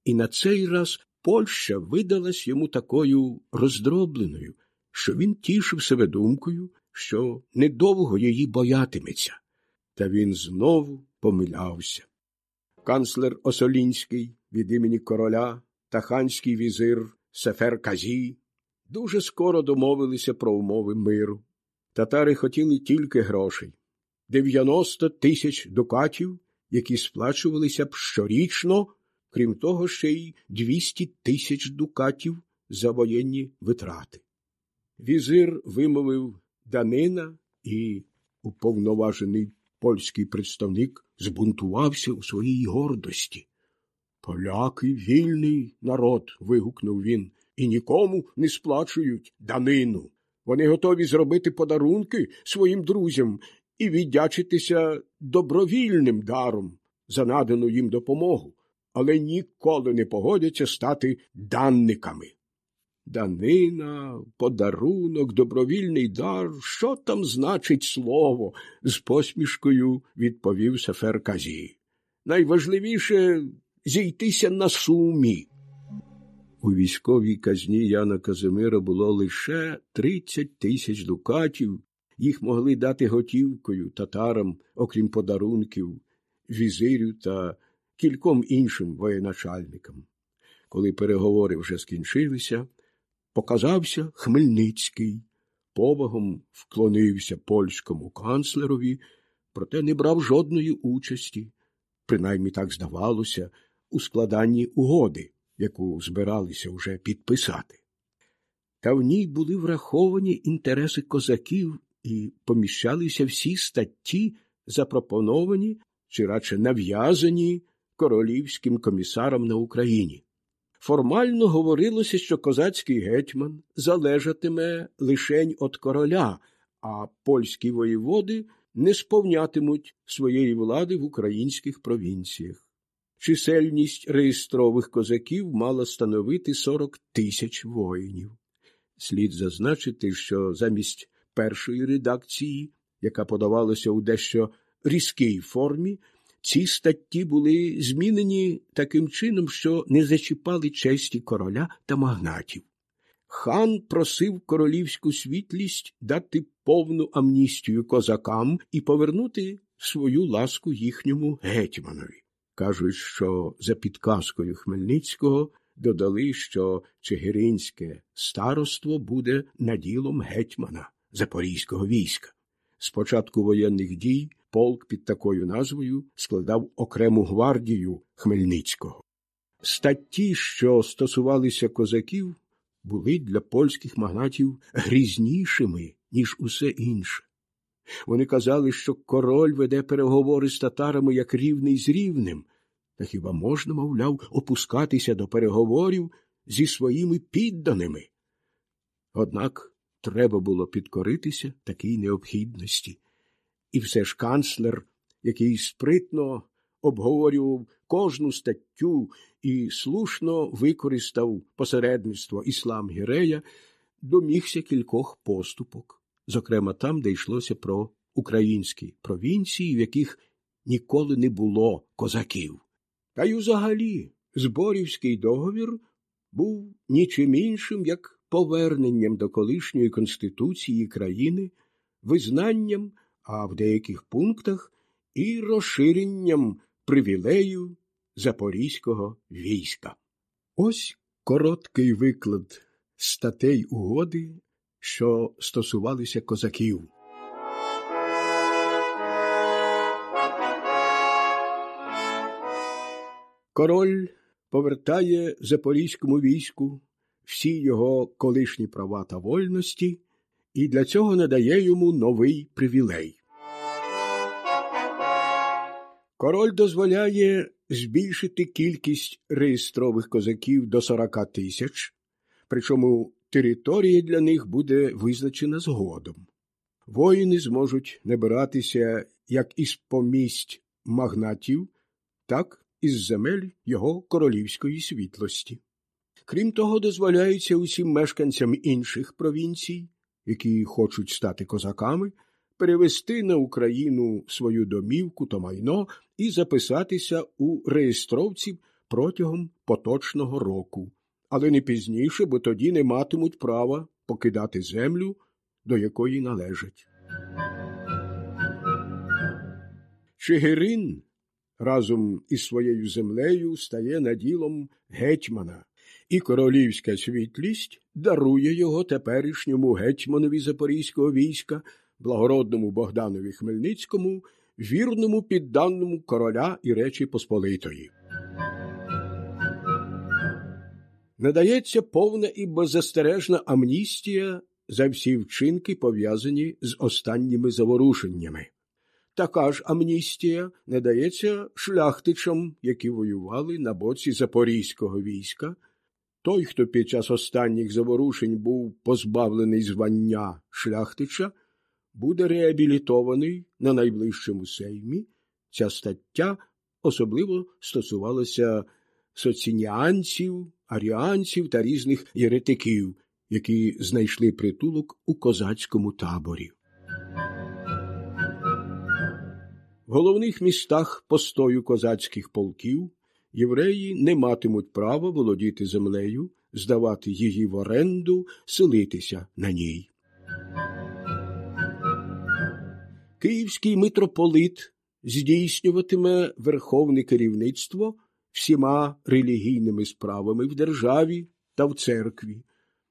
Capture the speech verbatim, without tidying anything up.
І на цей раз Польща видалась йому такою роздробленою, що він тішив себе думкою, що недовго її боятиметься. Та він знову помилявся. Канцлер Осолінський від імені короля та ханський візир Сефер-Казі дуже скоро домовилися про умови миру. Татари хотіли тільки грошей – дев'яносто тисяч дукатів, які сплачувалися б щорічно, крім того ще й двісті тисяч дукатів за воєнні витрати. Візир вимовив данина, і уповноважений польський представник збунтувався у своїй гордості. «Поляки – вільний народ», – вигукнув він, – «і нікому не сплачують данину. Вони готові зробити подарунки своїм друзям і віддячитися добровільним даром за надану їм допомогу, але ніколи не погодяться стати данниками». Данина, подарунок, добровільний дар – що там значить слово? З посмішкою відповів Сефер-Казі. Найважливіше – зійтися на сумі. У військовій казні Яна Казимира було лише тридцять тисяч дукатів. Їх могли дати готівкою татарам, окрім подарунків, візирю та кільком іншим воєначальникам. Коли переговори вже скінчилися, показався Хмельницький, повагом вклонився польському канцлерові, проте не брав жодної участі, принаймні так здавалося, у складанні угоди, яку збиралися вже підписати. Та в ній були враховані інтереси козаків і поміщалися всі статті, запропоновані чи радше нав'язані королівським комісаром на Україні. Формально говорилося, що козацький гетьман залежатиме лишень від короля, а польські воєводи не сповнятимуть своєї влади в українських провінціях. Чисельність реєстрових козаків мала становити сорок тисяч воїнів. Слід зазначити, що замість першої редакції, яка подавалася у дещо різкій формі, ці статті були змінені таким чином, що не зачіпали честі короля та магнатів. Хан просив королівську світлість дати повну амністію козакам і повернути свою ласку їхньому гетьманові. Кажуть, що за підказкою Хмельницького додали, що Чигиринське староство буде наділом гетьмана запорізького війська. З початку воєнних дій полк під такою назвою складав окрему гвардію Хмельницького. Статті, що стосувалися козаків, були для польських магнатів грізнішими, ніж усе інше. Вони казали, що король веде переговори з татарами як рівний з рівним, та хіба можна, мовляв, опускатися до переговорів зі своїми підданими? Однак треба було підкоритися такій необхідності. І все ж канцлер, який спритно обговорював кожну статтю і слушно використав посередництво Іслам Гірея, домігся кількох поступок, зокрема там, де йшлося про українські провінції, в яких ніколи не було козаків. Та й взагалі Зборівський договір був нічим іншим, як поверненням до колишньої конституції країни, визнанням, а в деяких пунктах і розширенням привілею запорізького війська. Ось короткий виклад статей угоди, що стосувалися козаків. Король повертає запорізькому війську всі його колишні права та вольності і для цього надає йому новий привілей. Король дозволяє збільшити кількість реєстрових козаків до сорока тисяч, причому територія для них буде визначена згодом. Воїни зможуть набиратися як із помість магнатів, так і з земель його королівської світлості. Крім того, дозволяється усім мешканцям інших провінцій, які хочуть стати козаками, перевести на Україну свою домівку та майно і записатися у реєстровців протягом поточного року, але не пізніше, бо тоді не матимуть права покидати землю, до якої належать. Чигирин разом із своєю землею стає наділом гетьмана, і королівська світлість дарує його теперішньому гетьманові Запорізького війська, благородному Богданові Хмельницькому, вірному підданому короля і Речі Посполитої. Надається повна і беззастережна амністія за всі вчинки, пов'язані з останніми заворушеннями. Така ж амністія надається шляхтичам, які воювали на боці Запорізького війська. Той, хто під час останніх заворушень був позбавлений звання шляхтича, буде реабілітований на найближчому сеймі. Ця стаття особливо стосувалася соцініанців, аріанців та різних єретиків, які знайшли притулок у козацькому таборі. В головних містах постою козацьких полків євреї не матимуть права володіти землею, здавати її в оренду, селитися на ній. Київський митрополит здійснюватиме верховне керівництво всіма релігійними справами в державі та в церкві,